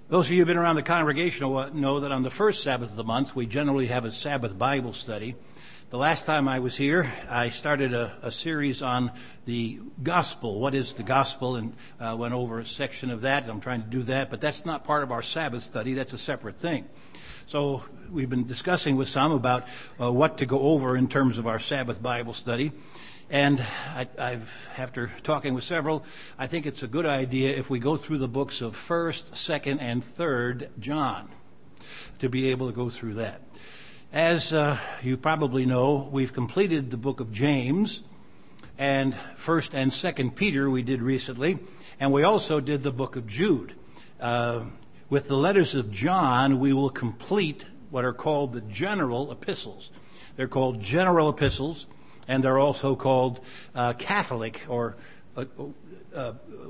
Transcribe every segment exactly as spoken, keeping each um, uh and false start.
Those of you who have been around the congregation know that on the first Sabbath of the month, we generally have a Sabbath Bible study. The last time I was here, I started a, a series on the gospel. What is the gospel? And uh, went over a section of that. I'm trying to do that, but that's not part of our Sabbath study. That's a separate thing. So we've been discussing with some about uh, what to go over in terms of our Sabbath Bible study. And I, I've, after talking with several, I think it's a good idea if we go through the books of First, Second, and Third John to be able to go through that. As uh, you probably know, we've completed the book of James, and First and Second Peter we did recently, and we also did the book of Jude. Uh, with the letters of John, we will complete what are called the general epistles. They're called general epistles. And they're also called uh, Catholic or uh, uh,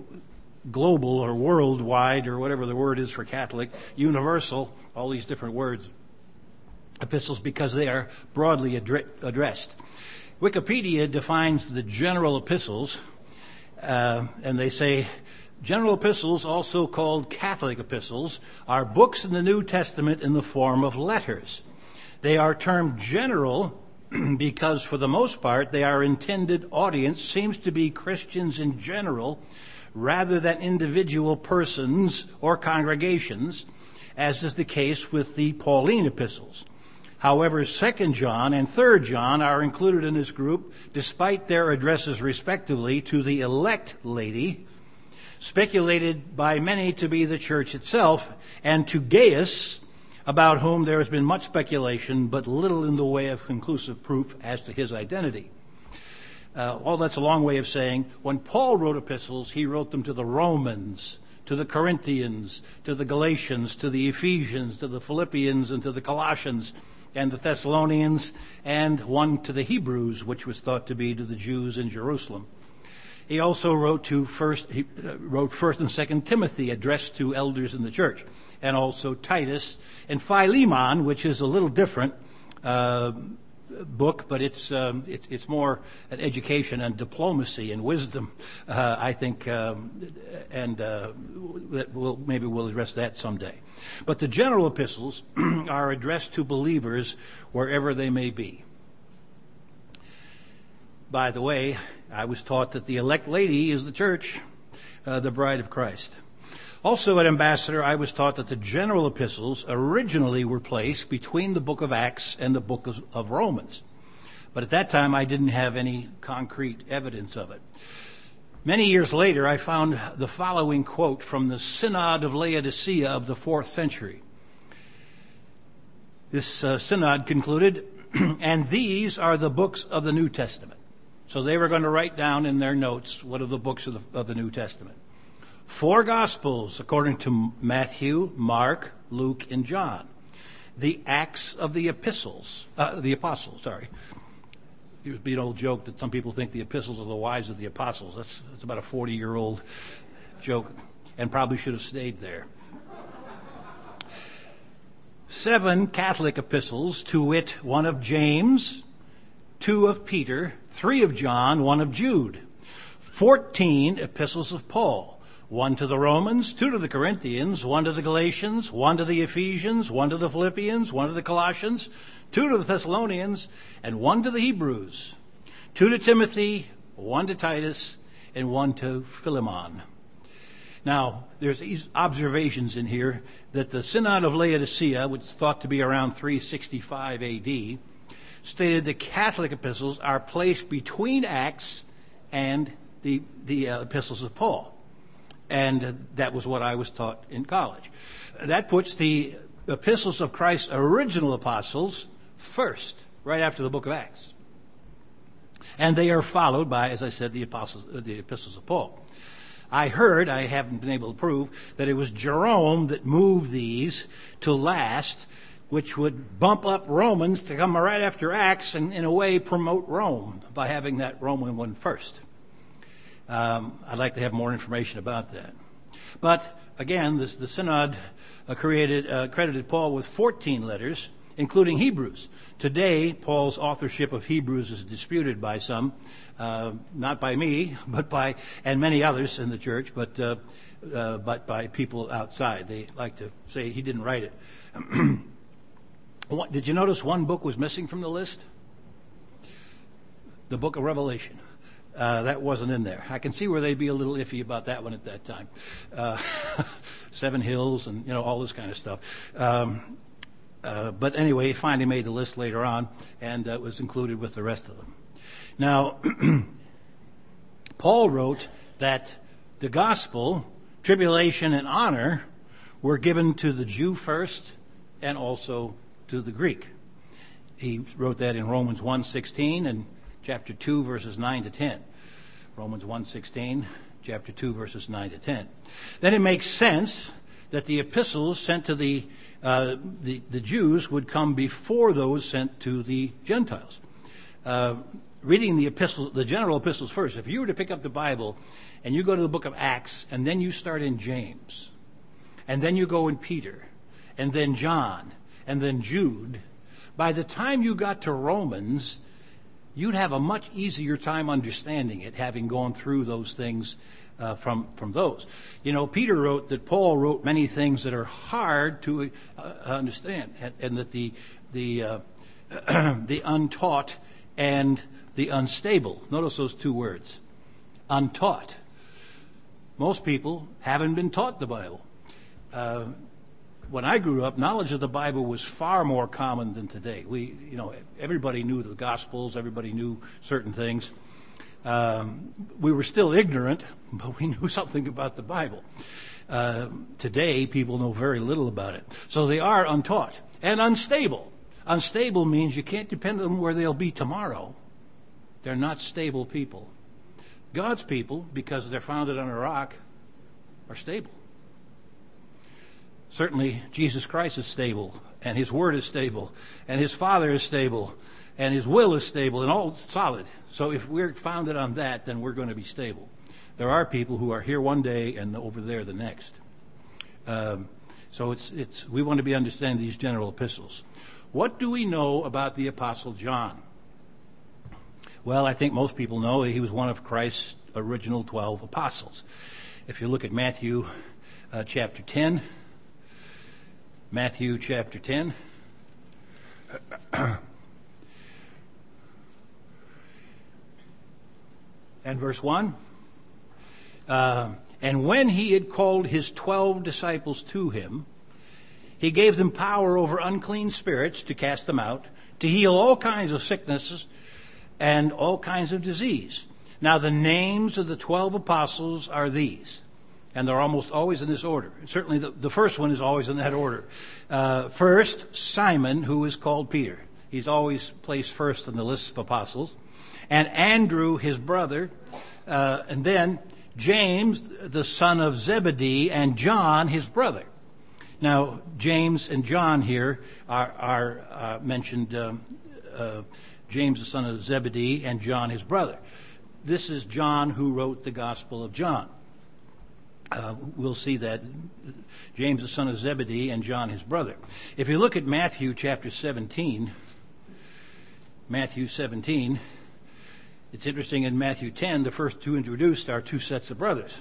global or worldwide or whatever the word is for Catholic, universal, all these different words, epistles, because they are broadly adre- addressed. Wikipedia defines the general epistles, uh, and they say, general epistles, also called Catholic epistles, are books in the New Testament in the form of letters. They are termed general because for the most part, their intended audience seems to be Christians in general rather than individual persons or congregations, as is the case with the Pauline epistles. However, Second John and Third John are included in this group despite their addresses respectively to the elect lady, speculated by many to be the church itself, and to Gaius, about whom there has been much speculation, but little in the way of conclusive proof as to his identity. Uh, all that's a long way of saying, when Paul wrote epistles, he wrote them to the Romans, to the Corinthians, to the Galatians, to the Ephesians, to the Philippians, and to the Colossians, and the Thessalonians, and one to the Hebrews, which was thought to be to the Jews in Jerusalem. He also wrote to first, he uh, wrote First and Second Timothy, addressed to elders in the church, and also Titus and Philemon, which is a little different uh, book, but it's um, it's it's more an education and diplomacy and wisdom, uh, I think, um, and uh, we'll, maybe we'll address that someday. But the general epistles are addressed to believers wherever they may be. By the way, I was taught that the elect lady is the church, uh, the bride of Christ. Also at Ambassador, I was taught that the general epistles originally were placed between the book of Acts and the book of, of Romans. But at that time, I didn't have any concrete evidence of it. Many years later, I found the following quote from the Synod of Laodicea of the fourth century. This uh, synod concluded, and these are the books of the New Testament. So they were going to write down in their notes what are the books of the, of the New Testament. Four Gospels, according to Matthew, Mark, Luke, and John. The Acts of the Epistles, uh, the Apostles, sorry. It would be an old joke that some people think the epistles are the wives of the apostles. That's, that's about a forty-year-old joke, and probably should have stayed there. Seven Catholic epistles, to wit, one of James, two of Peter, three of John, one of Jude. Fourteen epistles of Paul. One to the Romans, two to the Corinthians, one to the Galatians, one to the Ephesians, one to the Philippians, one to the Colossians, two to the Thessalonians, and one to the Hebrews. Two to Timothy, one to Titus, and one to Philemon. Now, there's these observations in here that the Synod of Laodicea, which is thought to be around three sixty-five A D, stated the Catholic epistles are placed between Acts and the, the uh, epistles of Paul. And uh, that was what I was taught in college. That puts the epistles of Christ's original apostles first, right after the book of Acts. And they are followed by, as I said, the apostles, uh, the epistles of Paul. I heard, I haven't been able to prove, that it was Jerome that moved these to last, which would bump up Romans to come right after Acts and, in a way, promote Rome by having that Roman one first. Um, I'd like to have more information about that. But again, this, the Synod uh, created, uh, credited Paul with fourteen letters, including Hebrews. Today, Paul's authorship of Hebrews is disputed by some, uh, not by me, but by, and many others in the church, but, uh, uh, but by people outside. They like to say he didn't write it. What, did you notice one book was missing from the list? The book of Revelation. Uh, that wasn't in there. I can see where they'd be a little iffy about that one at that time. Uh, Seven Hills and, you know, all this kind of stuff. Um, uh, but anyway, it finally made the list later on, and uh, was included with the rest of them. Now, Paul wrote that the gospel, tribulation, and honor were given to the Jew first and also to the Greek. He wrote that in Romans one sixteen and chapter two, verses nine to ten. Romans one sixteen, chapter two, verses nine to ten. Then it makes sense that the epistles sent to the, uh, the, the Jews would come before those sent to the Gentiles. Uh, reading the epistles, the general epistles first, if you were to pick up the Bible and you go to the book of Acts and then you start in James, and then you go in Peter, and then John, and then Jude, by the time you got to Romans, you'd have a much easier time understanding it, having gone through those things uh, from from those. You know, Peter wrote that Paul wrote many things that are hard to uh, understand, and, and that the the uh, the untaught and the unstable. Notice those two words, untaught. Most people haven't been taught the Bible. Uh, When I grew up, knowledge of the Bible was far more common than today. We, you know, everybody knew the Gospels, everybody knew certain things. Um, we were still ignorant, but we knew something about the Bible. Uh, today, people know very little about it. So they are untaught and unstable. Unstable means you can't depend on where they'll be tomorrow. They're not stable people. God's people, because they're founded on a rock, are stable. Certainly, Jesus Christ is stable, and His Word is stable, and His Father is stable, and His will is stable, and all solid. So if we're founded on that, then we're going to be stable. There are people who are here one day and over there the next. Um, so it's it's we want to be understanding these general epistles. What do we know about the Apostle John? Well, I think most people know he was one of Christ's original twelve apostles. If you look at Matthew uh, chapter ten, Matthew chapter ten. And verse one. Uh, and when he had called his twelve disciples to him, he gave them power over unclean spirits to cast them out, to heal all kinds of sicknesses and all kinds of disease. Now the names of the twelve apostles are these. And they're almost always in this order. Certainly the, the first one is always in that order. Uh, first, Simon, who is called Peter. He's always placed first in the list of apostles. And Andrew, his brother. Uh, and then James, the son of Zebedee, and John, his brother. Now, James and John here are, are uh, mentioned, um, uh, James, the son of Zebedee, and John, his brother. This is John who wrote the Gospel of John. Uh, we'll see that James, the son of Zebedee, and John, his brother. If you look at Matthew chapter seventeen, Matthew seventeen, it's interesting in Matthew ten, the first two introduced are two sets of brothers.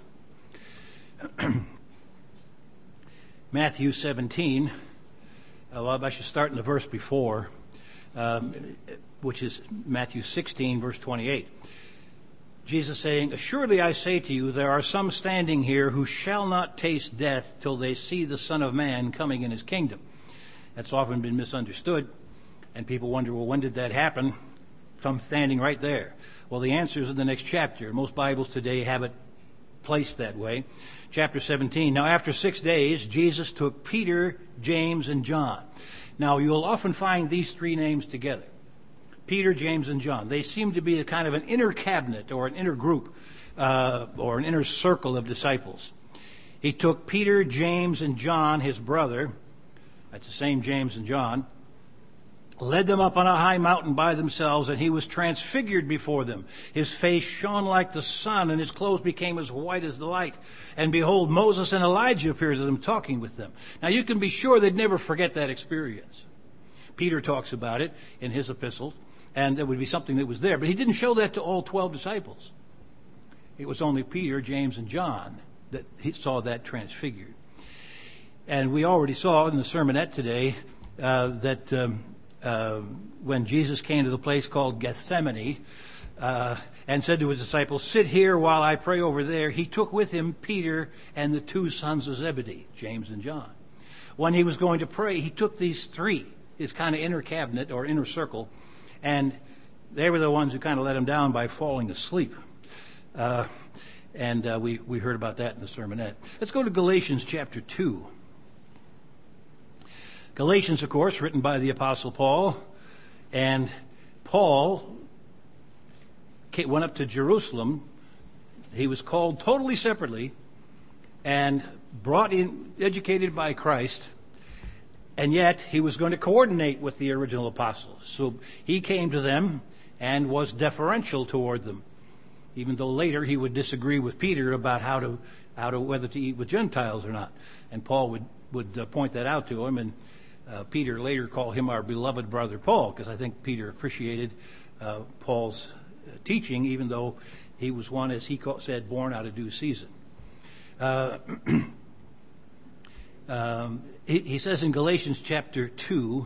Matthew seventeen, uh, well, I should start in the verse before, um, which is Matthew sixteen, verse twenty-eight. Jesus saying, "Assuredly I say to you, there are some standing here who shall not taste death till they see the Son of Man coming in His kingdom." That's often been misunderstood, and people wonder, well, when did that happen? Some standing right there. Well, the answer is in the next chapter. Most Bibles today have it placed that way. Chapter seventeen. Now, after six days, Jesus took Peter, James, and John. Now, you'll often find these three names together. Peter, James, and John. They seem to be a kind of an inner cabinet or an inner group uh, or an inner circle of disciples. He took Peter, James, and John, his brother. That's the same James and John. Led them up on a high mountain by themselves, and he was transfigured before them. His face shone like the sun, and his clothes became as white as the light. And behold, Moses and Elijah appeared to them, talking with them. Now, you can be sure they'd never forget that experience. Peter talks about it in his epistles, and that would be something that was there. But he didn't show that to all twelve disciples. It was only Peter, James, and John that he saw that transfigured. And we already saw in the sermonette today uh, that um, uh, when Jesus came to the place called Gethsemane uh, and said to his disciples, "Sit here while I pray over there," he took with him Peter and the two sons of Zebedee, James and John. When he was going to pray, he took these three, his kind of inner cabinet or inner circle, and they were the ones who kind of let him down by falling asleep. Uh, and uh, we, we heard about that in the sermonette. Let's go to Galatians chapter two. Galatians, of course, written by the Apostle Paul. And Paul went up to Jerusalem. He was called totally separately and brought in, educated by Christ. And yet he was going to coordinate with the original apostles. So he came to them and was deferential toward them, even though later he would disagree with Peter about how to, how to whether to eat with Gentiles or not. And Paul would, would uh, point that out to him. And uh, Peter later called him our beloved brother Paul, because I think Peter appreciated uh, Paul's uh, teaching, even though he was one, as he called, said, born out of due season. Uh, um, he, he says in Galatians chapter two,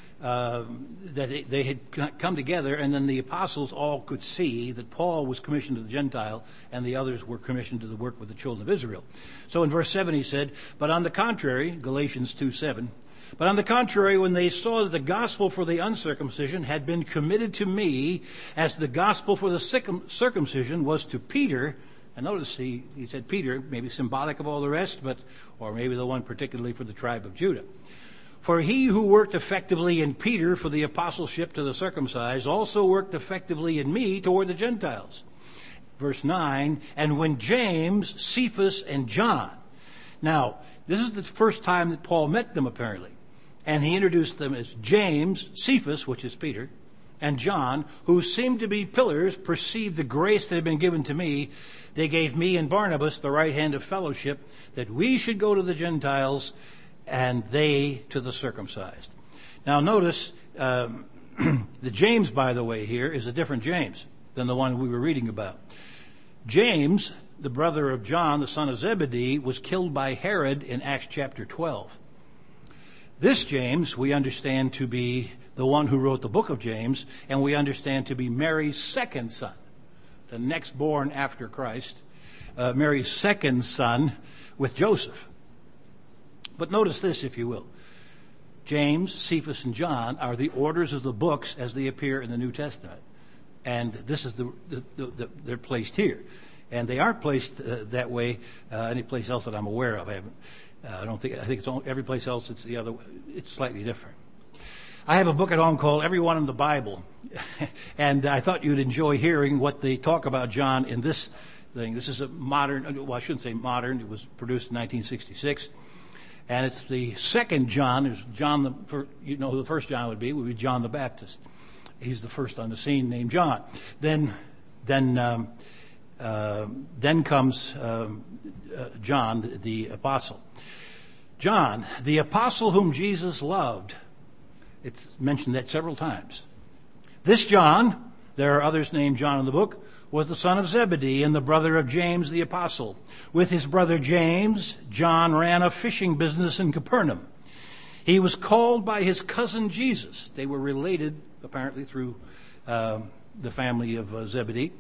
Um, that they, they had come together, and then the apostles all could see that Paul was commissioned to the Gentile and the others were commissioned to the work with the children of Israel. So in verse seven he said, "But on the contrary," Galatians two seven, "but on the contrary, when they saw that the gospel for the uncircumcision had been committed to me, as the gospel for the circumcision was to Peter," and notice he, he said Peter, maybe symbolic of all the rest, but or maybe the one particularly for the tribe of Judah. "For he who worked effectively in Peter for the apostleship to the circumcised also worked effectively in me toward the Gentiles." Verse nine, "And when James, Cephas, and John." Now, this is the first time that Paul met them, apparently. And he introduced them as James, Cephas, which is Peter, and John, who seemed to be pillars, perceived the grace that had been given to me. They gave me and Barnabas the right hand of fellowship, that we should go to the Gentiles, and they to the circumcised. Now notice, um, the James, by the way, here is a different James than the one we were reading about. James, the brother of John, the son of Zebedee, was killed by Herod in Acts chapter twelve. This James we understand to be the one who wrote the book of James, and we understand to be Mary's second son, the next born after Christ, uh, Mary's second son with Joseph. But notice this, if you will. James, Cephas, and John are the orders of the books as they appear in the New Testament. And this is the, the, the, the they're placed here. And they aren't placed uh, that way uh, any place else that I'm aware of. I haven't, uh, I don't think, I think it's all, every place else it's the other way. It's slightly different. I have a book at home called Everyone in the Bible. And I thought you'd enjoy hearing what they talk about John in this thing. This is a modern, well, I shouldn't say modern. It was produced in nineteen sixty-six. And it's the second John. There's John, the, you know who the first John would be, would be John the Baptist. He's the first on the scene named John. Then, then, um, uh, then comes um, uh, John, the, the apostle. John, the apostle whom Jesus loved. It's mentioned that several times. This John, there are others named John in the book, was the son of Zebedee and the brother of James the apostle. With his brother James, John ran a fishing business in Capernaum. He was called by his cousin Jesus. They were related, apparently, through uh, the family of uh, Zebedee.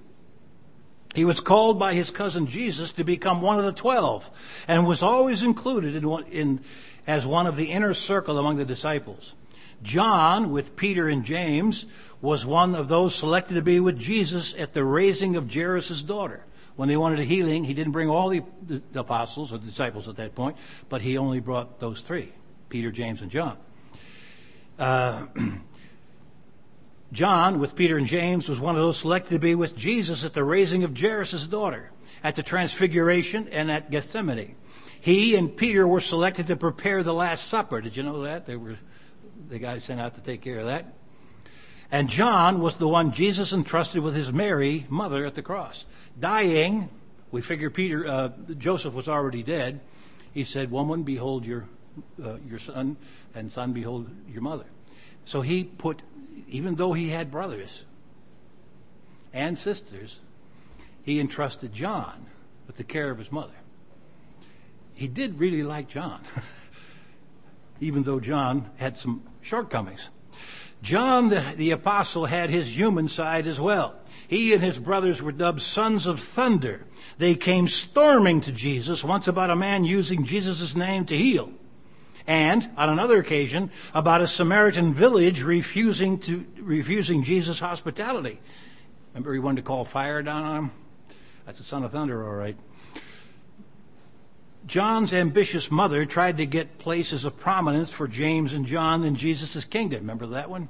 He was called by his cousin Jesus to become one of the twelve, and was always included in, one, in as one of the inner circle among the disciples. John, with Peter and James, was one of those selected to be with Jesus at the raising of Jairus' daughter. When they wanted a healing, he didn't bring all the, the apostles or the disciples at that point, but he only brought those three, Peter, James, and John. Uh, John, with Peter and James, was one of those selected to be with Jesus at the raising of Jairus' daughter, at the Transfiguration, and at Gethsemane. He and Peter were selected to prepare the Last Supper. Did you know that? They were the guys sent out to take care of that. And John was the one Jesus entrusted with his Mary, mother, at the cross. Dying, we figure Peter, uh, Joseph was already dead. He said, "Woman, behold your uh, your son, and son, behold your mother." So he put, even though he had brothers and sisters, he entrusted John with the care of his mother. He did really like John, even though John had some shortcomings. John, the, the apostle, had his human side as well. He and his brothers were dubbed sons of thunder. They came storming to Jesus once about a man using Jesus' name to heal. And on another occasion, about a Samaritan village refusing to refusing Jesus' hospitality. Remember he wanted to call fire down on him? That's a son of thunder, all right. John's ambitious mother tried to get places of prominence for James and John in Jesus' kingdom. Remember that one?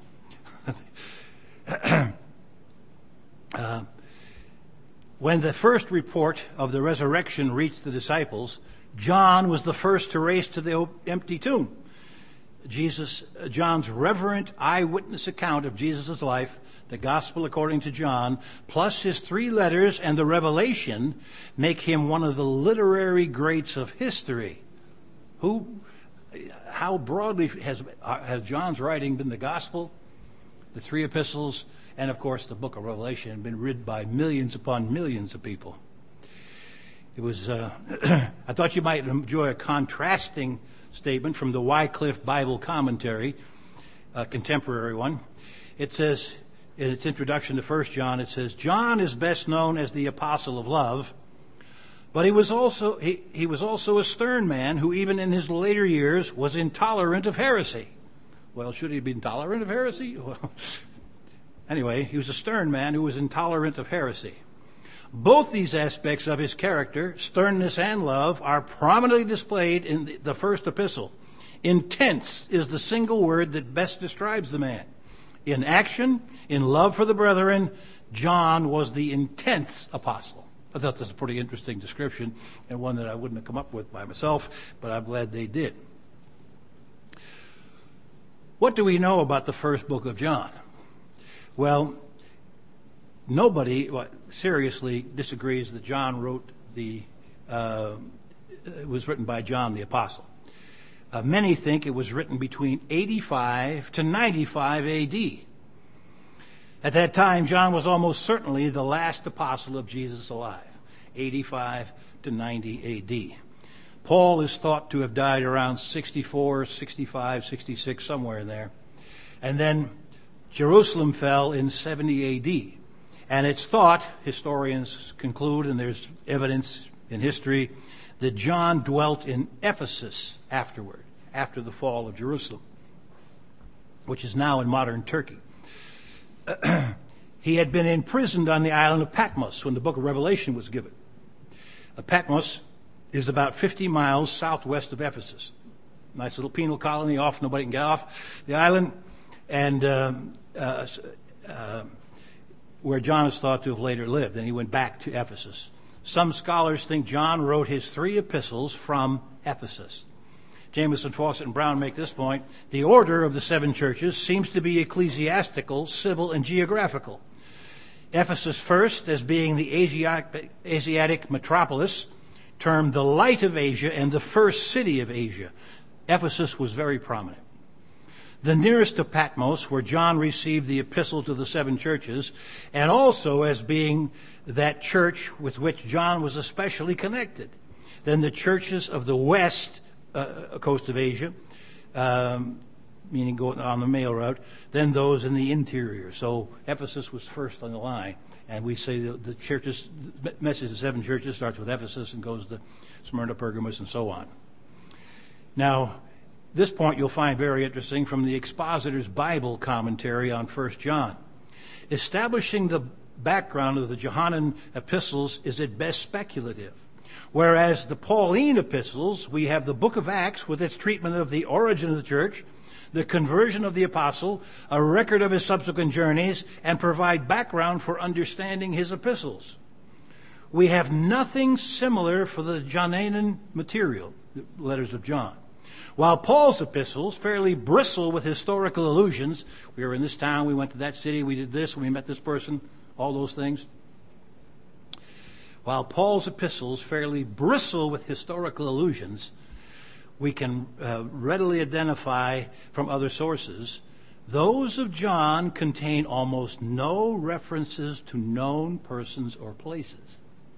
uh, when the first report of the resurrection reached the disciples, John was the first to race to the empty tomb. Jesus, uh, John's reverent eyewitness account of Jesus' life, the Gospel according to John, plus his three letters and the Revelation, make him one of the literary greats of history. Who, how broadly has, has John's writing been the Gospel, the three epistles, and of course the book of Revelation, been read by millions upon millions of people. It was, uh, I thought you might enjoy a contrasting statement from the Wycliffe Bible Commentary, a contemporary one. It says, in its introduction to First John, it says, John is best known as the apostle of love, but he was also he, he was also a stern man who even in his later years was intolerant of heresy. Well, should he be intolerant of heresy? Well, anyway, he was a stern man who was intolerant of heresy. Both these aspects of his character, sternness and love, are prominently displayed in the first epistle. Intense is the single word that best describes the man. In action, in love for the brethren, John was the intense apostle. I thought that's a pretty interesting description, and one that I wouldn't have come up with by myself, but I'm glad they did. What do we know about the first book of John? Well, nobody seriously disagrees that John wrote the, uh, it was written by John the Apostle. Uh, many think it was written between eighty-five to ninety-five A D. At that time, John was almost certainly the last apostle of Jesus alive, eighty-five to ninety A D. Paul is thought to have died around sixty-four, sixty-five, sixty-six, somewhere in there. And then Jerusalem fell in seventy A D. And it's thought, historians conclude, and there's evidence in history, that John dwelt in Ephesus afterward, after the fall of Jerusalem, which is now in modern Turkey. He had been imprisoned on the island of Patmos when the book of Revelation was given. Uh, Patmos is about fifty miles southwest of Ephesus. Nice little penal colony off, nobody can get off the island, and um, uh, uh, where John is thought to have later lived, and he went back to Ephesus. Some scholars think John wrote his three epistles from Ephesus. Jameson, Fawcett, and Brown make this point. The order of the seven churches seems to be ecclesiastical, civil, and geographical. Ephesus first, as being the Asiatic, Asiatic metropolis, termed the light of Asia and the first city of Asia. Ephesus was very prominent. The nearest to Patmos, where John received the epistle to the seven churches, and also as being that church with which John was especially connected. Then the churches of the west uh, coast of Asia, um, meaning going on the mail route, then those in the interior. So Ephesus was first on the line. And we say the, the churches, the message of the seven churches starts with Ephesus and goes to Smyrna, Pergamos, and so on. Now, this point you'll find very interesting from the Expositor's Bible commentary on First John. Establishing the background of the Johannine epistles is at best speculative. Whereas the Pauline epistles, we have the book of Acts with its treatment of the origin of the church, the conversion of the apostle, a record of his subsequent journeys, and provide background for understanding his epistles. We have nothing similar for the Johannine material, the letters of John. While Paul's epistles fairly bristle with historical allusions, we were in this town, we went to that city, we did this, we met this person, all those things. While Paul's epistles fairly bristle with historical allusions, we can uh, readily identify from other sources Those of John contain almost no references to known persons or places.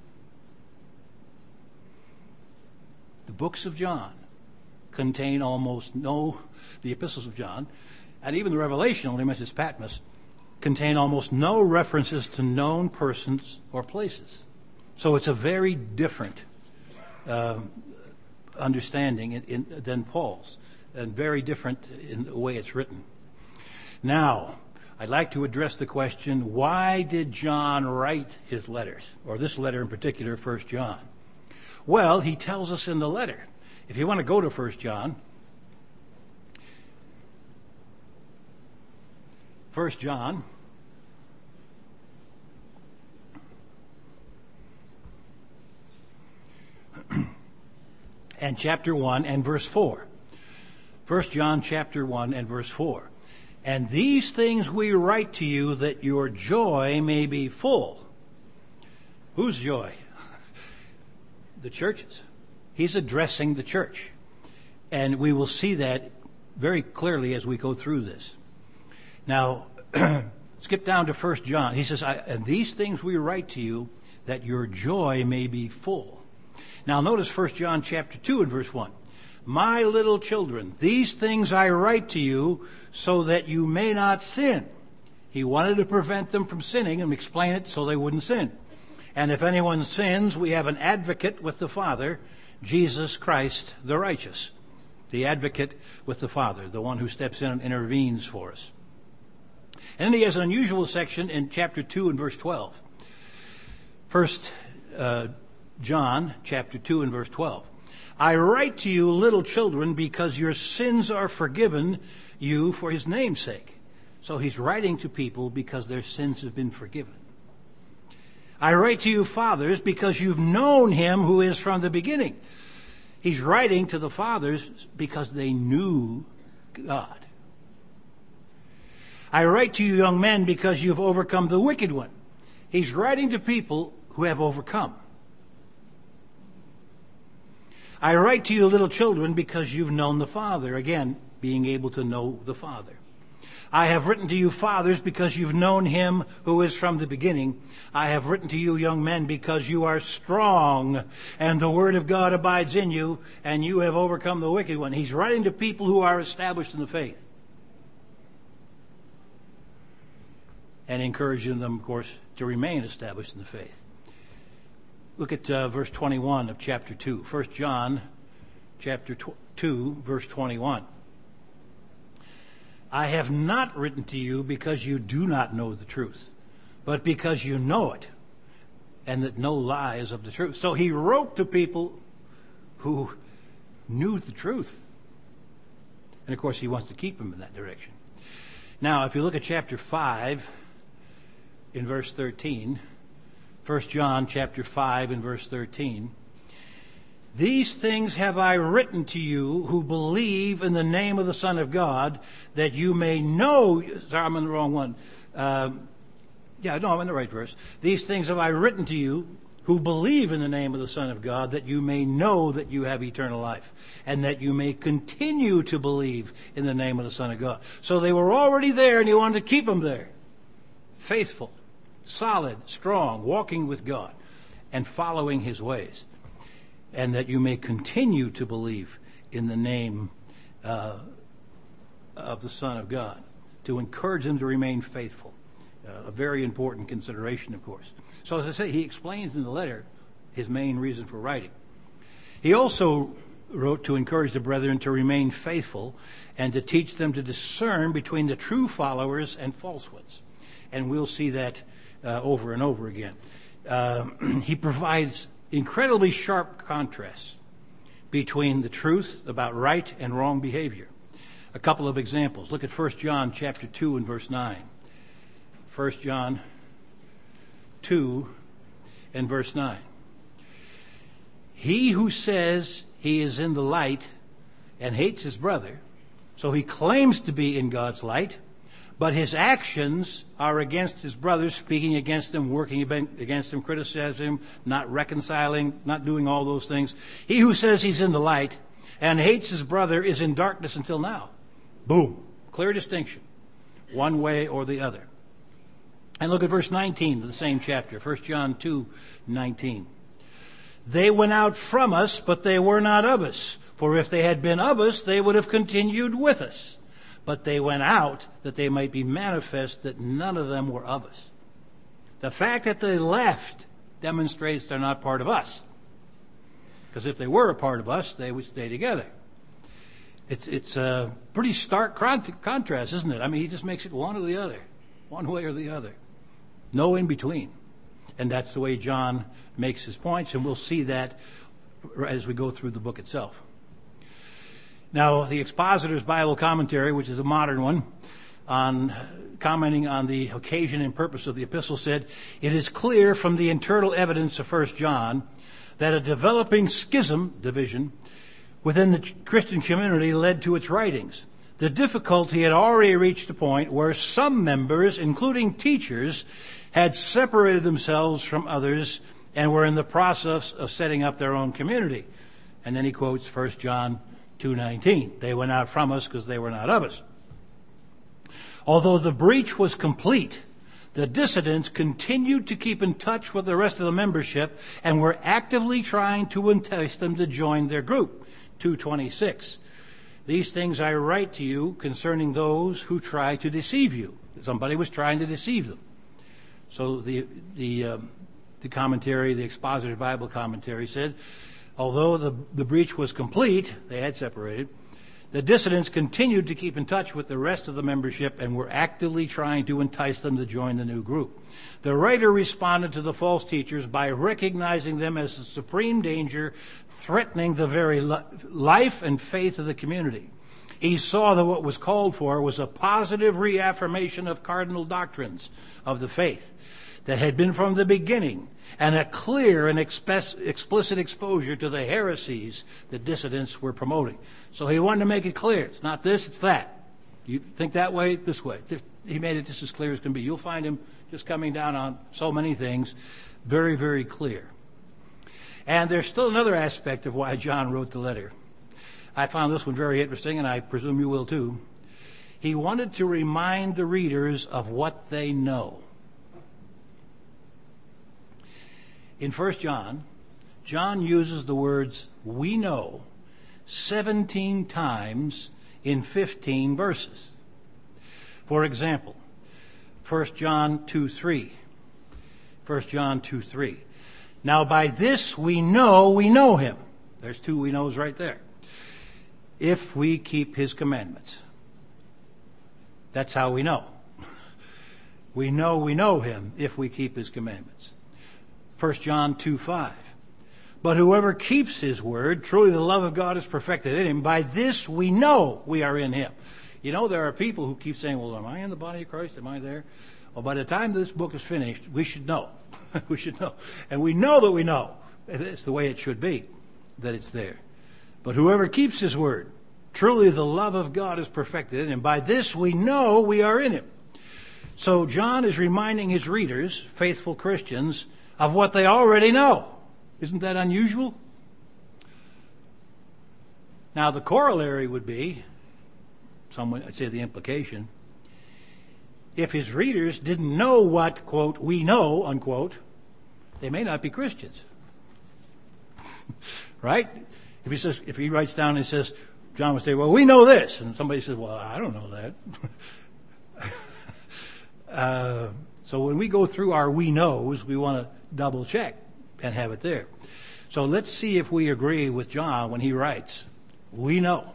The books of John contain almost no, the epistles of John, and even the Revelation only mentions Patmos, contain almost no references to known persons or places. So it's a very different uh, understanding in, in, than Paul's, and very different in the way it's written. Now, I'd like to address the question, why did John write his letters, or this letter in particular, First John? Well, he tells us in the letter. If you want to go to First John, First John, and chapter one and verse four. First John chapter one and verse four. And these things we write to you that your joy may be full. Whose joy? The church's. He's addressing the church. And we will see that very clearly as we go through this. Now, skip down to First John. He says, I, and these things we write to you that your joy may be full. Now notice First John chapter two and verse one. My little children, these things I write to you so that you may not sin. He wanted to prevent them from sinning and explain it so they wouldn't sin. And if anyone sins, we have an advocate with the Father, Jesus Christ the righteous. The advocate with the Father, the one who steps in and intervenes for us. And then he has an unusual section in chapter two and verse twelve. First uh, John chapter two and verse twelve. I write to you, little children, because your sins are forgiven you for his name's sake. So he's writing to people because their sins have been forgiven. I write to you, fathers, because you've known him who is from the beginning. He's writing to the fathers because they knew God. I write to you, young men, because you've overcome the wicked one. He's writing to people who have overcome. I write to you, little children, because you've known the Father. Again, being able to know the Father. I have written to you, fathers, because you've known him who is from the beginning. I have written to you, young men, because you are strong, and the word of God abides in you, and you have overcome the wicked one. He's writing to people who are established in the faith. And encouraging them, of course, to remain established in the faith. Look at uh, verse twenty-one of chapter two. First John chapter two, verse twenty-one. I have not written to you because you do not know the truth, but because you know it, and that no lie is of the truth. So he wrote to people who knew the truth. And of course, he wants to keep them in that direction. Now, if you look at chapter five, in verse thirteen, First John chapter five and verse thirteen. These things have I written to you who believe in the name of the Son of God, that you may know. Sorry, I'm in the wrong one. Um, yeah, no, I'm in the right verse. These things have I written to you who believe in the name of the Son of God, that you may know that you have eternal life, and that you may continue to believe in the name of the Son of God. So they were already there, and he wanted to keep them there. Faithful, solid, strong, walking with God and following his ways, and that you may continue to believe in the name uh, of the Son of God, to encourage them to remain faithful. Uh, a very important consideration, of course. So as I say, he explains in the letter his main reason for writing. He also wrote to encourage the brethren to remain faithful and to teach them to discern between the true followers and false ones. And we'll see that Uh, over and over again. Uh, he provides incredibly sharp contrasts between the truth about right and wrong behavior. A couple of examples. Look at First John chapter two and verse nine. First John two and verse nine. He who says he is in the light and hates his brother, so he claims to be in God's light, but his actions are against his brothers, speaking against him, working against him, criticizing him, not reconciling, not doing all those things. He who says he's in the light and hates his brother is in darkness until now. Boom. Clear distinction. one way or the other. And look at verse nineteen of the same chapter, First John two nineteen. They went out from us, but they were not of us. For if they had been of us, they would have continued with us. But they went out that they might be manifest that none of them were of us. The fact that they left demonstrates they're not part of us. Because if they were a part of us, they would stay together. It's it's a pretty stark contrast, isn't it? I mean, he just makes it one or the other, one way or the other. No in between. And that's the way John makes his points, and we'll see that as we go through the book itself. Now, the Expositor's Bible Commentary, which is a modern one, on commenting on the occasion and purpose of the epistle, said, "It is clear from the internal evidence of First John that a developing schism, division, within the Christian community led to its writings. The difficulty had already reached a point where some members, including teachers, had separated themselves from others and were in the process of setting up their own community." And then he quotes First John two nineteen. They went out from us because they were not of us. Although the breach was complete, the dissidents continued to keep in touch with the rest of the membership and were actively trying to entice them to join their group. two twenty-six. These things I write to you concerning those who try to deceive you. Somebody was trying to deceive them. So the the um, the commentary, the Expositor's Bible Commentary said, although the, the breach was complete, they had separated, the dissidents continued to keep in touch with the rest of the membership and were actively trying to entice them to join the new group. The writer responded to the false teachers by recognizing them as the supreme danger threatening the very li- life and faith of the community. He saw that what was called for was a positive reaffirmation of cardinal doctrines of the faith that had been from the beginning, and a clear and express, explicit exposure to the heresies the dissidents were promoting. So he wanted to make it clear. It's not this, it's that. You think that way, this way. He made it just as clear as can be. You'll find him just coming down on so many things, very, very clear. And there's still another aspect of why John wrote the letter. I found this one very interesting, and I presume you will too. He wanted to remind the readers of what they know. In First John, John uses the words "we know" seventeen times in fifteen verses. For example, First John two three. First John two three. Now by this we know we know him. There's two we knows right there. If we keep his commandments. That's how we know. We know we know him if we keep his commandments. First John two five. But whoever keeps his word, truly the love of God is perfected in him. By this we know we are in him. You know, there are people who keep saying, well, am I in the body of Christ? Am I there? Well, by the time this book is finished, we should know. We should know. And we know that we know. It's the way it should be, that it's there. But whoever keeps his word, truly the love of God is perfected in him. By this we know we are in him. So John is reminding his readers, faithful Christians, of what they already know. Isn't that unusual? Now the corollary would be, some would say the implication, if his readers didn't know what, quote, we know, unquote, they may not be Christians. Right? If he says, if he writes down and says, John would say, well, we know this. And somebody says, well, I don't know that. uh, so when we go through our we knows, we want to double check and have it there. So let's see if we agree with John when he writes, we know.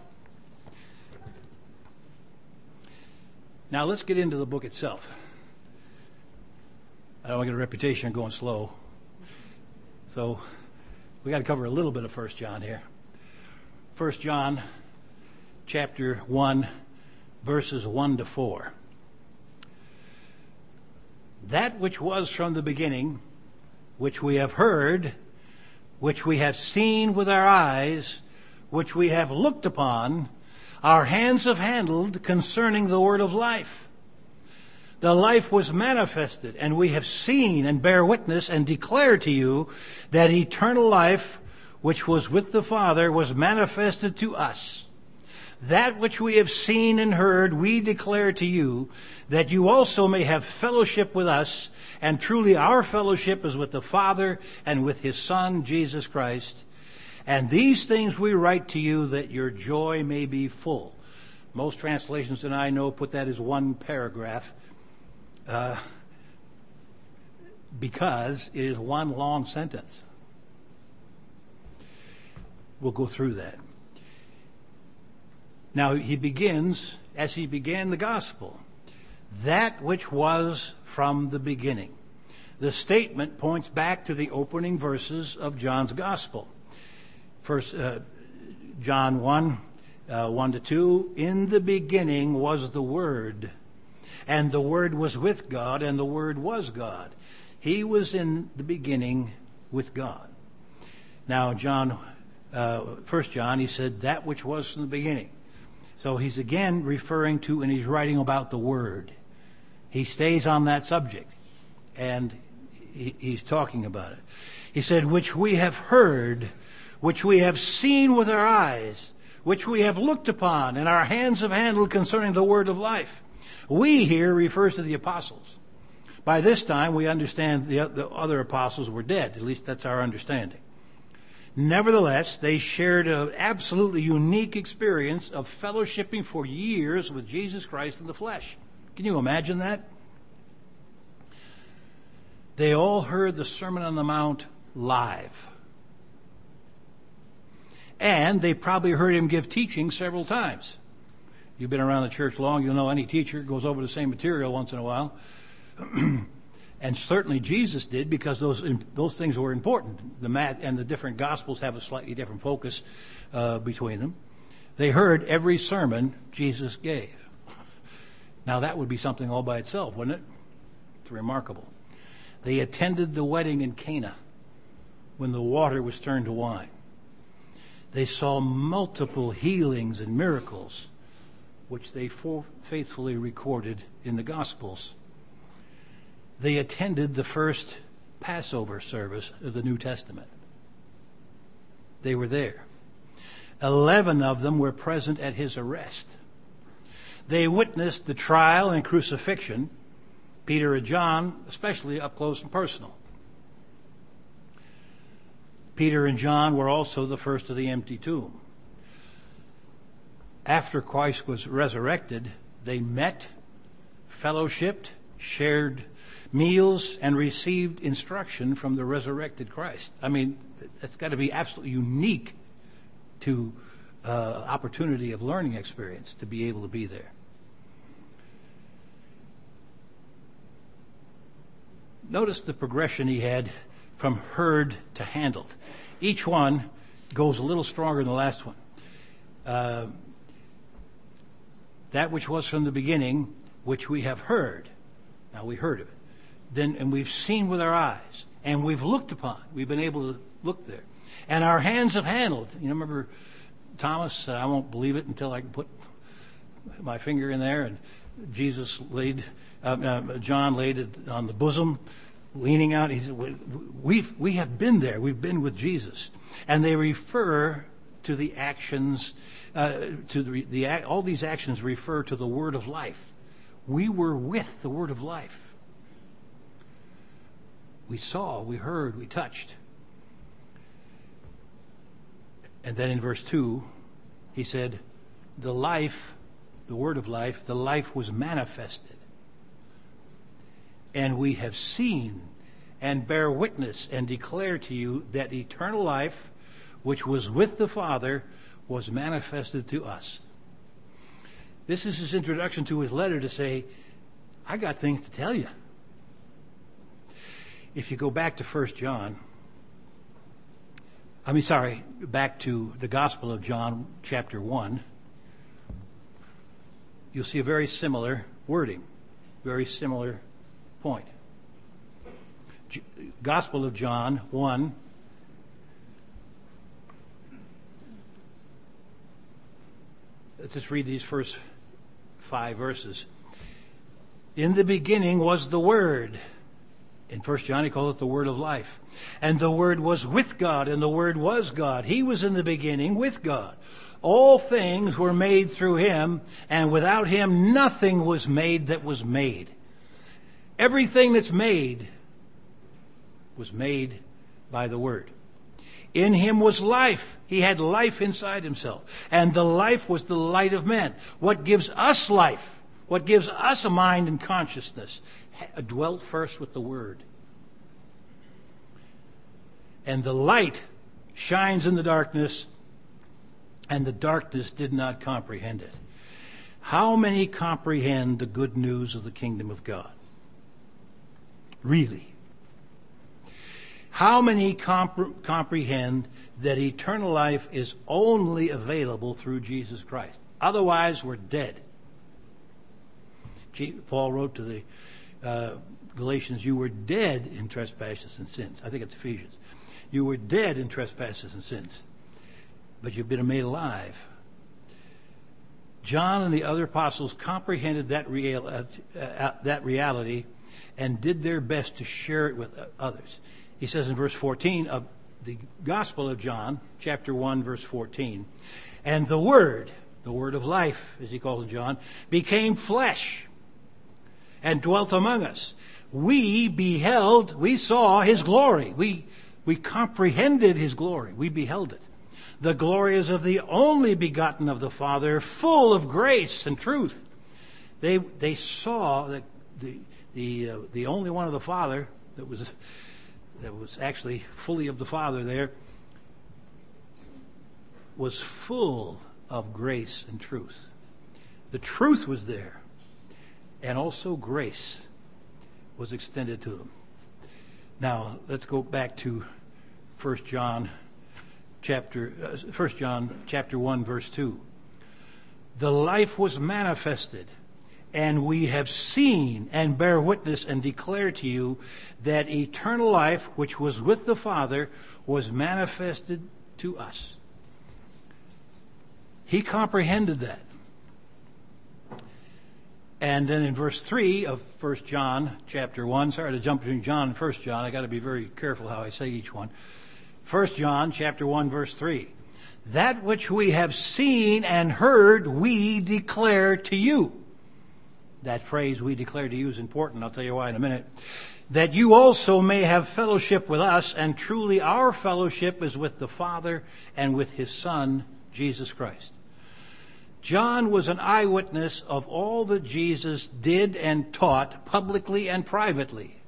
Now let's get into the book itself. I don't want to get a reputation of going slow. So we got to cover a little bit of First John here. First John chapter one, verses one to four. That which was from the beginning, which we have heard, which we have seen with our eyes, which we have looked upon, our hands have handled concerning the word of life. The life was manifested, and we have seen and bear witness and declare to you that eternal life, which was with the Father, was manifested to us. That which we have seen and heard, we declare to you, that you also may have fellowship with us. And truly our fellowship is with the Father and with his Son, Jesus Christ. And these things we write to you, that your joy may be full. Most translations that I know put that as one paragraph, uh, because it is one long sentence. We'll go through that. Now he begins, as he began the gospel, that which was from the beginning. The statement points back to the opening verses of John's gospel. First, uh, John one, uh, one to two, in the beginning was the Word, and the Word was with God, and the Word was God. He was in the beginning with God. Now, John, uh, First John, he said that which was from the beginning. So he's again referring to, and he's writing about the Word. He stays on that subject, and he, he's talking about it. He said, which we have heard, which we have seen with our eyes, which we have looked upon, and our hands have handled concerning the word of life. We here refers to the apostles. By this time, we understand the, the other apostles were dead. At least that's our understanding. Nevertheless, they shared an absolutely unique experience of fellowshipping for years with Jesus Christ in the flesh. Can you imagine that? They all heard the Sermon on the Mount live. And they probably heard him give teaching several times. You've been around the church long, you'll know any teacher goes over the same material once in a while. And certainly Jesus did, because those those things were important. The math and the different Gospels have a slightly different focus uh, between them. They heard every sermon Jesus gave. Now that would be something all by itself, wouldn't it? It's remarkable. They attended the wedding in Cana when the water was turned to wine. They saw multiple healings and miracles, which they faithfully recorded in the Gospels. They attended the first Passover service of the New Testament. They were there. Eleven of them were present at his arrest. They witnessed the trial and crucifixion, Peter and John, especially up close and personal. Peter and John were also the first of the empty tomb. After Christ was resurrected, they met, fellowshipped, shared meals, and received instruction from the resurrected Christ. I mean, that's got to be absolutely unique to uh, opportunity of learning experience to be able to be there. Notice the progression he had from heard to handled. Each one goes a little stronger than the last one. Uh, that which was from the beginning, which we have heard. Now we heard of it. Then, and we've seen with our eyes, and we've looked upon. We've been able to look there. And our hands have handled. You know, remember Thomas said, I won't believe it until I can put my finger in there. And Jesus laid, uh, uh, John laid it on the bosom, leaning out. He said, we've, we have been there. We've been with Jesus. And they refer to the actions, uh, to the, the, all these actions refer to the word of life. We were with the word of life. We saw, we heard, we touched. And then in verse two, he said, the life, the word of life, the life was manifested. And we have seen and bear witness and declare to you that eternal life, which was with the Father, was manifested to us. This is his introduction to his letter to say, I got things to tell you. If you go back to First John, I mean, sorry, back to the Gospel of John, chapter one, you'll see a very similar wording, very similar point. Gospel of John one, let's just read these first five verses. In the beginning was the Word, In First John, he calls it the word of life. And the word was with God, and the word was God. He was in the beginning with God. All things were made through him, and without him nothing was made that was made. Everything that's made was made by the word. In him was life. He had life inside himself. And the life was the light of men. What gives us life, what gives us a mind and consciousness, dwelt first with the word. And the light shines in the darkness, and the darkness did not comprehend it. How many comprehend the good news of the kingdom of God? Really? How many comp- comprehend that eternal life is only available through Jesus Christ? Otherwise, we're dead. Paul wrote to the uh, Galatians, you were dead in trespasses and sins. I think it's Ephesians. You were dead in trespasses and sins, but you've been made alive. John and the other apostles comprehended that, real, uh, uh, that reality and did their best to share it with others. He says in verse fourteen of the Gospel of John, chapter one, verse fourteen, and the Word, the Word of life, as he calls it, John, became flesh and dwelt among us. We beheld, we saw his glory. We, we comprehended his glory. We beheld it. The glory is of the only begotten of the Father, full of grace and truth. They, they saw that the, the, uh, the only one of the Father that was, that was actually fully of the Father there was full of grace and truth. The truth was there, and also grace was extended to them. Now, let's go back to First John chapter uh, First John chapter one, verse two. The life was manifested, and we have seen and bear witness and declare to you that eternal life, which was with the Father, was manifested to us. He comprehended that. And then in verse three of First John chapter one, sorry to jump between John and First John, I got to be very careful how I say each one. First John chapter one, verse three. That which we have seen and heard, we declare to you. That phrase, we declare to you, is important. I'll tell you why in a minute. That you also may have fellowship with us, and truly our fellowship is with the Father and with his Son, Jesus Christ. John was an eyewitness of all that Jesus did and taught publicly and privately.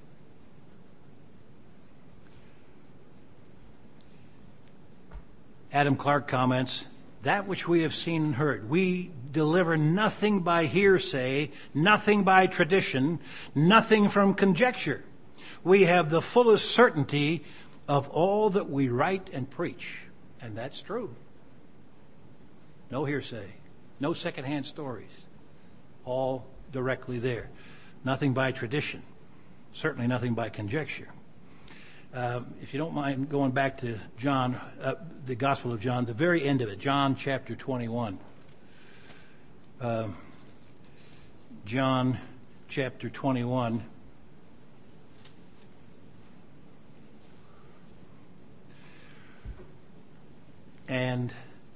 Adam Clark comments, that which we have seen and heard, we deliver nothing by hearsay, nothing by tradition, nothing from conjecture. We have the fullest certainty of all that we write and preach. And that's true. No hearsay. No secondhand stories. All directly there. Nothing by tradition. Certainly nothing by conjecture. Uh, if you don't mind going back to John, uh, the Gospel of John, the very end of it, John chapter twenty-one. Uh, John chapter twenty-one. And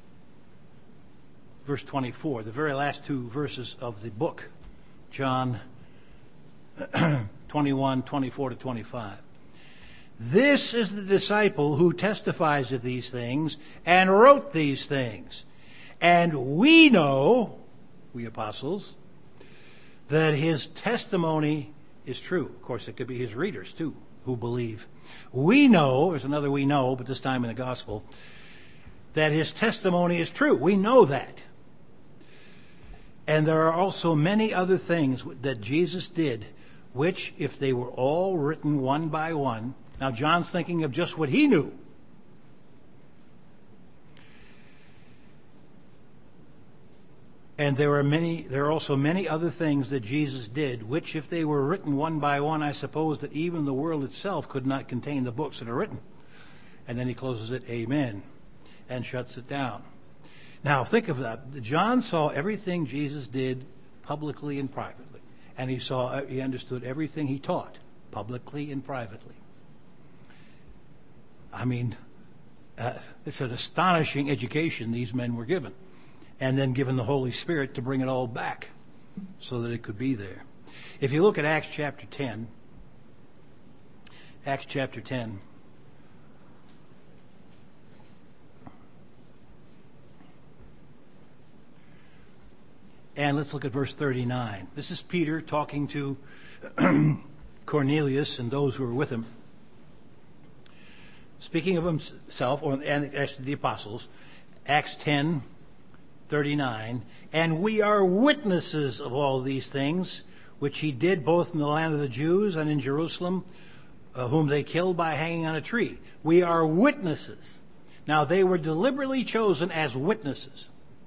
verse twenty-four, the very last two verses of the book, John twenty-one, twenty-four to twenty-five. This is the disciple who testifies of these things and wrote these things. And we know, we apostles, that his testimony is true. Of course, it could be his readers too, who believe. We know, there's another we know, but this time in the gospel, that his testimony is true. We know that. And there are also many other things that Jesus did, which, if they were all written one by one, now John's thinking of just what he knew. And there are many, there are also many other things that Jesus did, which, if they were written one by one, I suppose that even the world itself could not contain the books that are written. And then he closes it, Amen, and shuts it down. Now, think of that. John saw everything Jesus did publicly and privately. And he saw, he understood everything he taught. publicly and privately. I mean, uh, it's an astonishing education these men were given, and then given the Holy Spirit to bring it all back so that it could be there. If you look at Acts chapter ten, Acts chapter ten, and let's look at verse thirty-nine. This is Peter talking to Cornelius and those who were with him. Speaking of himself, or and actually the apostles, Acts ten, thirty-nine, and we are witnesses of all these things, which he did both in the land of the Jews and in Jerusalem, uh, whom they killed by hanging on a tree. We are witnesses. Now they were deliberately chosen as witnesses.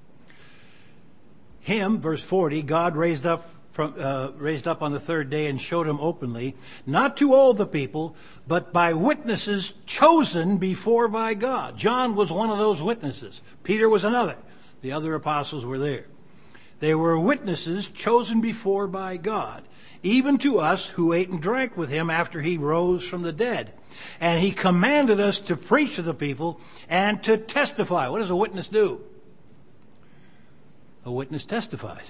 Him, verse forty, God raised up from uh, raised up on the third day and showed him openly, not to all the people, but by witnesses chosen before by God. John was one of those witnesses. Peter was another. The other apostles were there. They were witnesses chosen before by God, even to us who ate and drank with him after he rose from the dead. And he commanded us to preach to the people and to testify. What does a witness do? A witness testifies.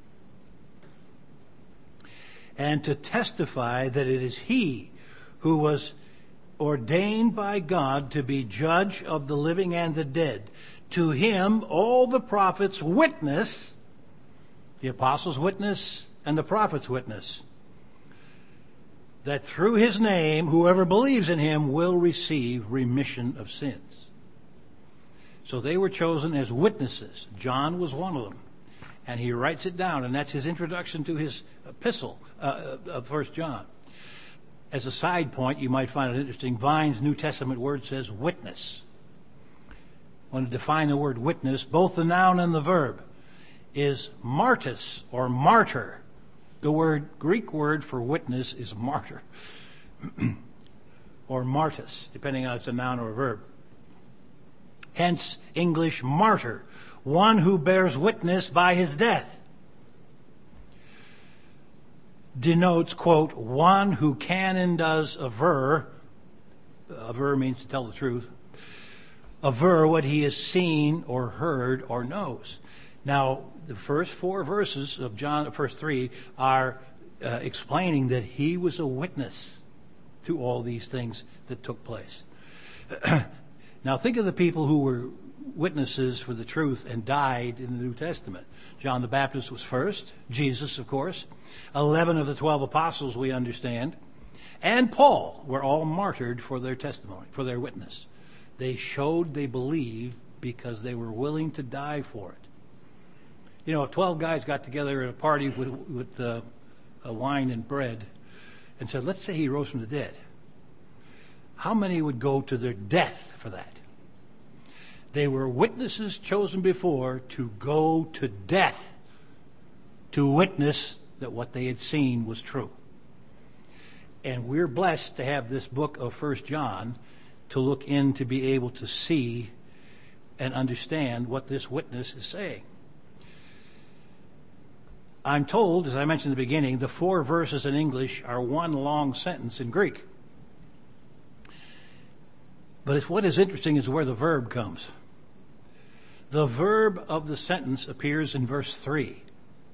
And to testify that it is he who was ordained by God to be judge of the living and the dead. To him all the prophets witness, the apostles witness and the prophets witness, that through his name whoever believes in him will receive remission of sins. So they were chosen as witnesses. John was one of them. And he writes it down, and that's his introduction to his epistle uh, of First John. As a side point, you might find it interesting, Vine's New Testament word says witness. I want to define the word witness, both the noun and the verb, is martus or martyr. The word Greek word for witness is martyr or martus, depending on if it's a noun or a verb. Hence, English martyr, one who bears witness by his death. Denotes, quote, one who can and does aver, aver means to tell the truth, aver what he has seen or heard or knows. Now, the first four verses of John, the first three, are uh, explaining that he was a witness to all these things that took place. Now, think of the people who were witnesses for the truth and died in the New Testament. John the Baptist was first. Jesus, of course. Eleven of the twelve apostles, we understand. And Paul were all martyred for their testimony, for their witness. They showed they believed because they were willing to die for it. You know, if twelve guys got together at a party with, with uh, a wine and bread and said, let's say he rose from the dead, how many would go to their death for that? They were witnesses chosen before to go to death to witness that what they had seen was true. And we're blessed to have this book of First John to look in to be able to see and understand what this witness is saying. I'm told, as I mentioned in the beginning, the four verses in English are one long sentence in Greek. But if what is interesting is where the verb comes. The verb of the sentence appears in verse three.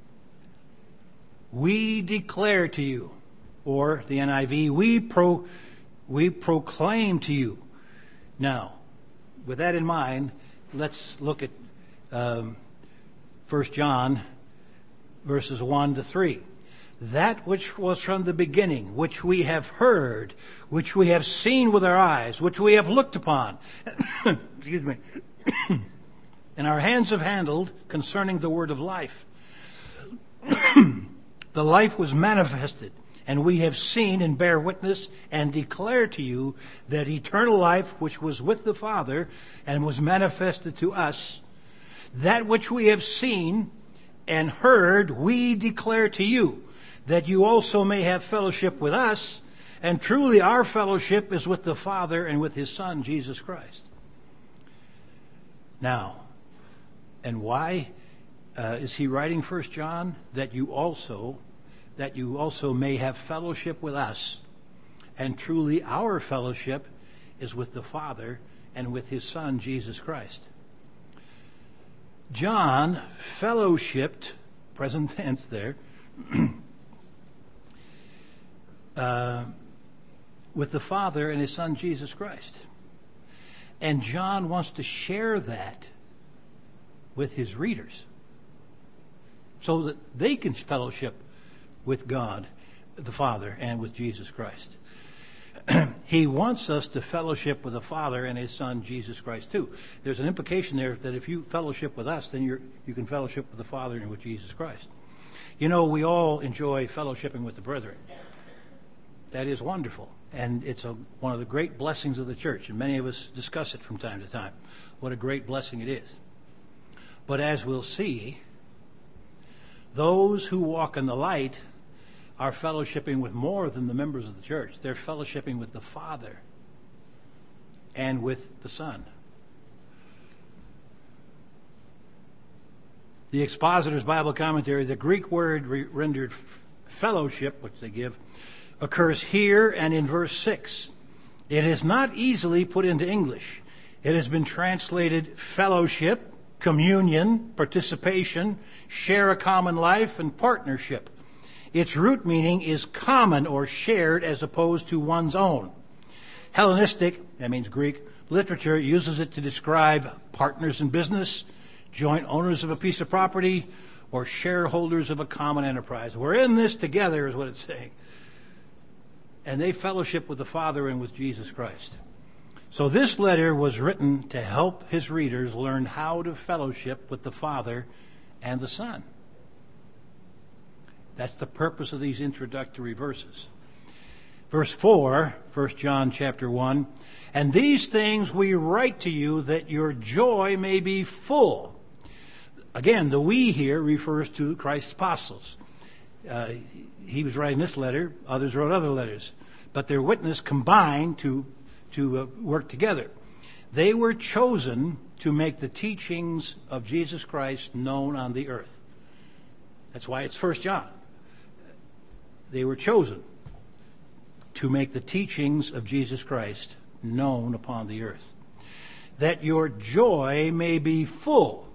We declare to you, or the N I V, we pro, we proclaim to you. Now, with that in mind, let's look at um, First John verses one to three. That which was from the beginning, which we have heard, which we have seen with our eyes, which we have looked upon, excuse me, and our hands have handled concerning the word of life. The life was manifested, and we have seen and bear witness and declare to you that eternal life which was with the Father and was manifested to us, that which we have seen and heard we declare to you, that you also may have fellowship with us, and truly our fellowship is with the Father and with his Son, Jesus Christ. Now, and why uh, is he writing First John? That you also, that you also may have fellowship with us. And truly our fellowship is with the Father and with his Son, Jesus Christ. John fellowshipped, present tense there, uh, with the Father and his Son, Jesus Christ. And John wants to share that with his readers so that they can fellowship with God, the Father, and with Jesus Christ. He wants us to fellowship with the Father and his Son, Jesus Christ, too. There's an implication there that if you fellowship with us, then you're, you can fellowship with the Father and with Jesus Christ. You know, we all enjoy fellowshipping with the brethren. That is wonderful. And it's a, one of the great blessings of the church. And many of us discuss it from time to time. What a great blessing it is. But as we'll see, those who walk in the light are fellowshipping with more than the members of the church. They're fellowshipping with the Father and with the Son. The Expositor's Bible Commentary, the Greek word re- rendered f- fellowship, which they give, occurs here and in verse six. It is not easily put into English. It has been translated fellowship, communion, participation, share a common life, and partnership. Its root meaning is common or shared as opposed to one's own. Hellenistic, that means Greek, literature uses it to describe partners in business, joint owners of a piece of property, or shareholders of a common enterprise. We're in this together is what it's saying. And they fellowship with the Father and with Jesus Christ. So this letter was written to help his readers learn how to fellowship with the Father and the Son. That's the purpose of these introductory verses. Verse four, First John chapter one, and these things we write to you that your joy may be full. Again, the we here refers to Christ's apostles. Uh, he was writing this letter, others wrote other letters, but their witness combined to, to uh, work together. They were chosen to make the teachings of Jesus Christ known on the earth. That's why it's First John. They were chosen to make the teachings of Jesus Christ known upon the earth, that your joy may be full.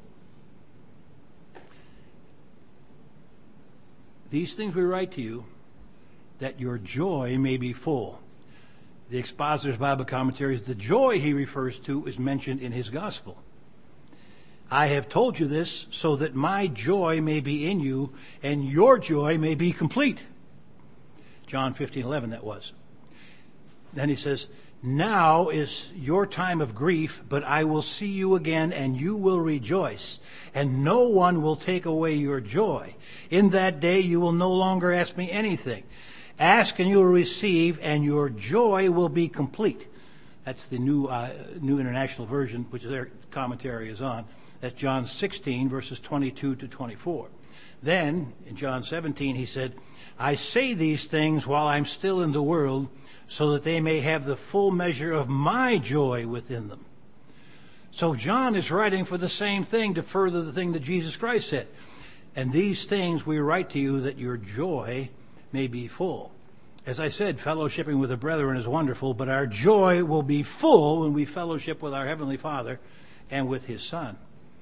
These things we write to you, that your joy may be full. The Expositor's Bible Commentary, the joy he refers to is mentioned in his gospel. I have told you this so that my joy may be in you and your joy may be complete. John fifteen eleven that was. Then he says, now is your time of grief, but I will see you again and you will rejoice, and no one will take away your joy. In that day you will no longer ask me anything. Ask and you will receive, and your joy will be complete. That's the new uh, New International Version, which their commentary is on. That's John sixteen, verses twenty-two to twenty-four. Then, in John seventeen, he said, I say these things while I'm still in the world, so that they may have the full measure of my joy within them. So John is writing for the same thing, to further the thing that Jesus Christ said. And these things we write to you that your joy may be full. As I said, fellowshipping with the brethren is wonderful, but our joy will be full when we fellowship with our Heavenly Father and with his Son.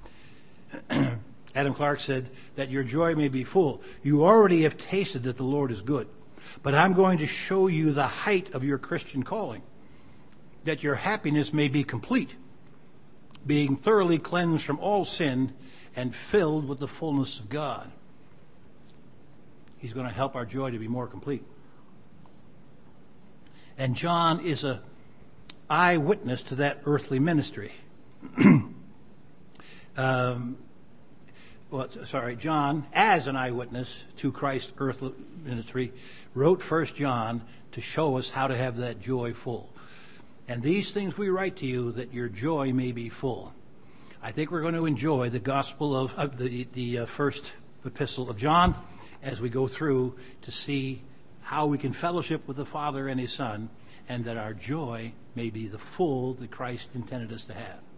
Adam Clark said that your joy may be full. You already have tasted that the Lord is good, but I'm going to show you the height of your Christian calling, that your happiness may be complete, being thoroughly cleansed from all sin and filled with the fullness of God. He's going to help our joy to be more complete. And John is an eyewitness to that earthly ministry. um, well, sorry, John, as an eyewitness to Christ's earthly ministry, wrote First John to show us how to have that joy full. And these things we write to you that your joy may be full. I think we're going to enjoy the gospel of, of the, the uh, first epistle of John as we go through to see how we can fellowship with the Father and his Son, and that our joy may be the full that Christ intended us to have.